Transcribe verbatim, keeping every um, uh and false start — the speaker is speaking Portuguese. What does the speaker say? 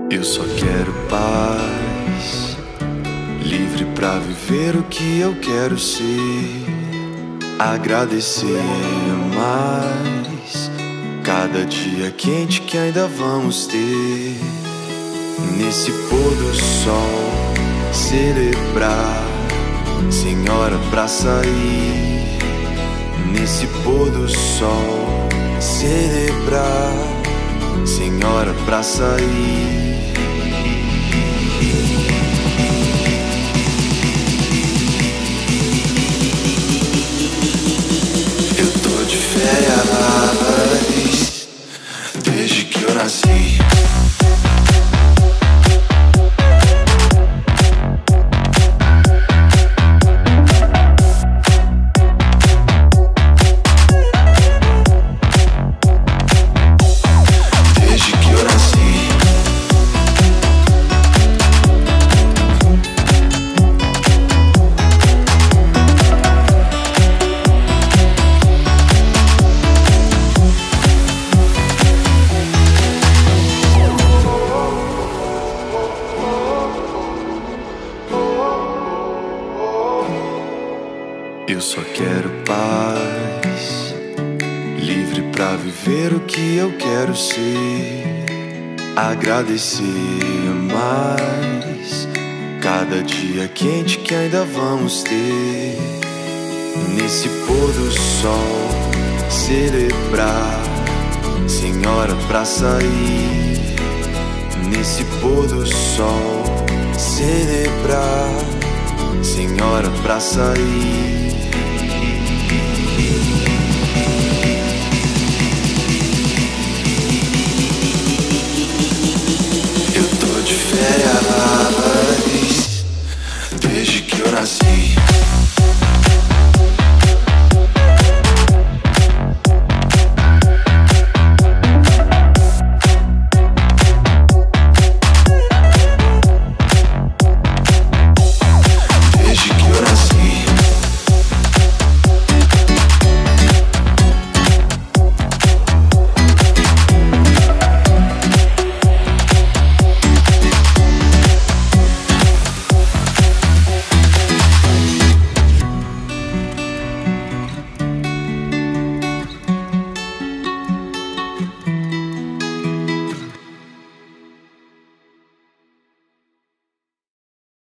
Eu só quero paz, livre pra viver o que eu quero ser. Agradecer mais cada dia quente que ainda vamos ter. Nesse pôr do sol, celebrar, sem hora pra sair. Nesse pôr do sol, celebrar, sem hora pra sair. Eu tô de férias desde que eu nasci. Eu só quero paz, livre pra viver o que eu quero ser. Agradecer mais cada dia quente que ainda vamos ter. Nesse pôr do sol, celebrar, sem hora pra sair. Nesse pôr do sol, celebrar, sem hora pra sair.